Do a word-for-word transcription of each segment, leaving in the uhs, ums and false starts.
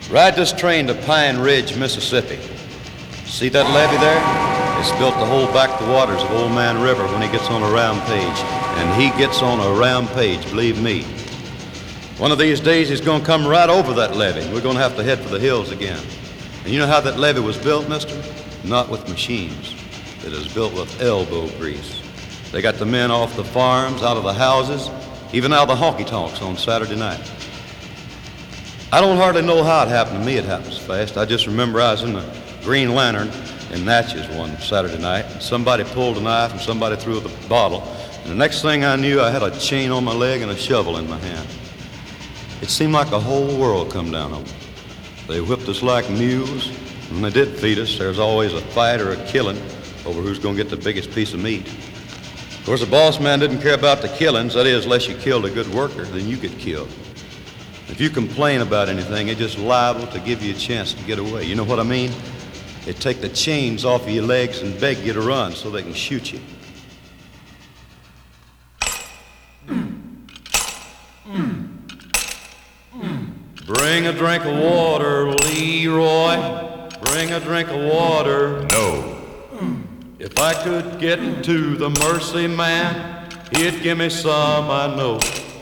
Ride this train to Pine Ridge, Mississippi. See that levee there? It's built to hold back the waters of Old Man River when he gets on a rampage. And he gets on a rampage, believe me. One of these days he's going to come right over that levee. We're going to have to head for the hills again. And you know how that levee was built, mister? Not with machines. It is built with elbow grease. They got the men off the farms, out of the houses, even out of the honky-tonks on Saturday night. I don't hardly know how it happened to me. It happens fast. I just remember I was in the Green Lantern in Natchez one Saturday night, and somebody pulled a knife and somebody threw the bottle. And the next thing I knew, I had a chain on my leg and a shovel in my hand. It seemed like the whole world come down on me. They whipped us like mules, and when they did feed us, there was always a fight or a killing over who's going to get the biggest piece of meat. Of course, the boss man didn't care about the killings. That is, unless you killed a good worker, then you get killed. If you complain about anything, it's just liable to give you a chance to get away. You know what I mean? They take the chains off of your legs and beg you to run so they can shoot you. Bring a drink of water, Leroy. Bring a drink of water. No. If I could get to the Mercy Man, he'd give me some, I know.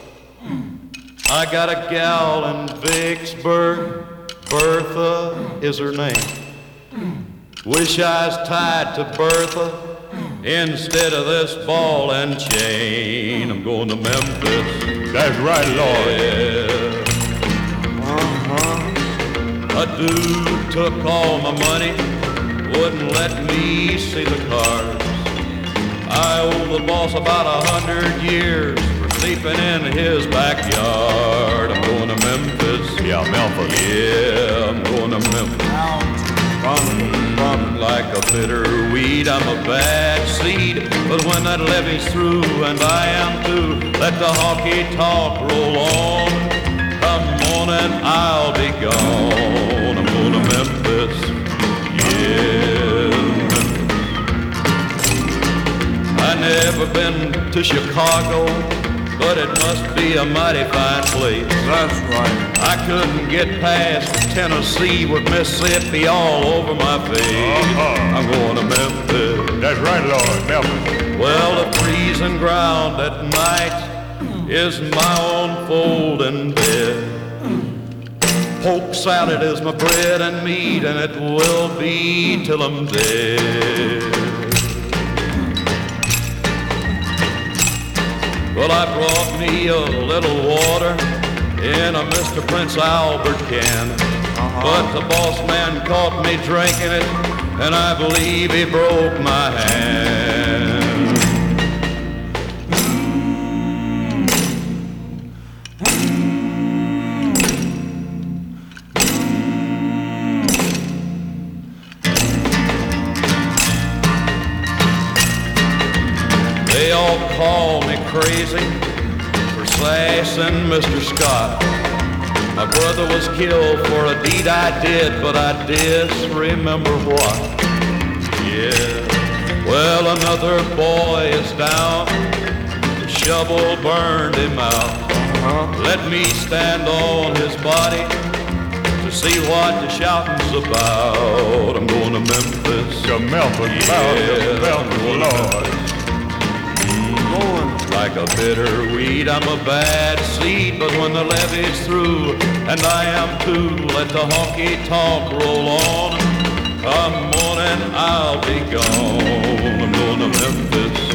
I got a gal in Vicksburg, Bertha is her name. Wish I was tied to Bertha instead of this ball and chain. I'm going to Memphis. That's right, Lord. Yeah. Uh-huh. A dude took all my money, wouldn't let me see the cars. I owe the boss about a hundred years for sleeping in his backyard. I'm going to Memphis. Yeah, Memphis. Yeah, I'm going to Memphis. Bum, bum, like a bitter weed, I'm a bad seed. But when that levee's through, and I am too, let the honky talk roll on. Come morning, I'll be gone. I'm going to Memphis. Yeah, I never been to Chicago, but it must be a mighty fine place. That's right. I couldn't get past Tennessee with Mississippi all over my face. Uh-huh. I'm going to Memphis. That's right, Lord, Memphis. Well, the freezing ground at night is my own folding bed. Poke salad is my bread and meat, and it will be till I'm dead. Well, I brought me a little water in a Mister Prince Albert can. Uh-huh. But the boss man caught me drinking it, and I believe he broke my hand. They all call me crazy for slashing Mister Scott. My brother was killed for a deed I did, but I disremember what. Yeah, well, another boy is down. The shovel burned him out. Uh-huh. Let me stand on his body to see what the shouting's about. I'm going to Memphis. To Memphis, yeah, Memphis, Lord. Like a bitter weed, I'm a bad seed, but when the levee's through, and I am too, let the honky talk roll on. Come morning, I'll be gone. I'm going to Memphis.